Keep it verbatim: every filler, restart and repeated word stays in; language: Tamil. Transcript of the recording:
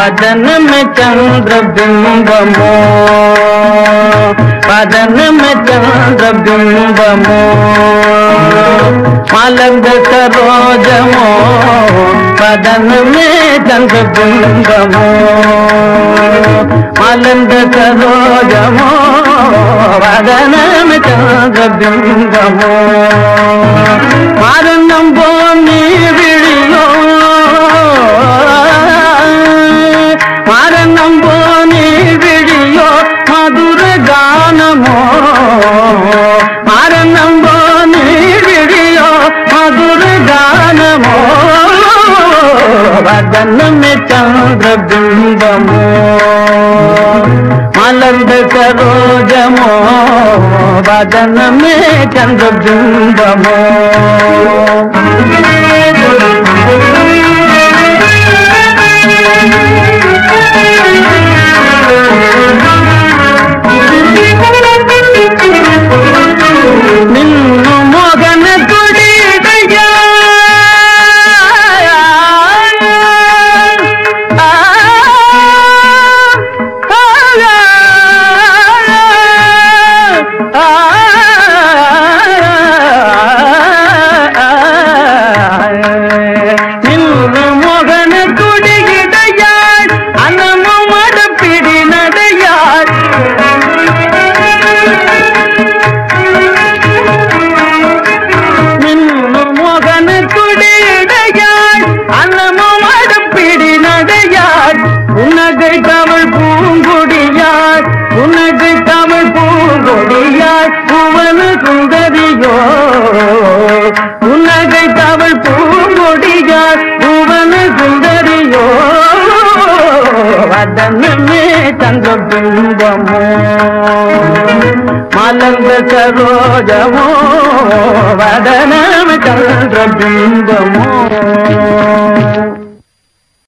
बदन में चंद्र बिंबमो बदन में चंद्र बिंबमो मलंग सरोजमो बदन में चंद्र बिंबमो मलंग सरोजमो बदन में चंद्र बिंबमो मारणम बोनी विड़ियो मारणम बोनी विड़ियो मधुर गानमो मारणम बोनी विड़ियो मधुर गानमो बदन में चंद्र बिंबमो मलंग सरोजमो बदन में चंद्र बिंबमो निन्नु मोगन कुडिदया निन्नु मोगन कुडिदया अनमु मडपिडी नडया உனகை தமிழ் பூங்கொடியார் உனகை தமிழ் பூங்கொடியார் புவன சுந்தரியோ உனகை தமிழ் பூங்கொடியார் புவன சுந்தரியோ வதனமே சந்திர பிம்பமோ மலர்ந்த சரோஜமோ வதனமே சந்திர பிம்பமோ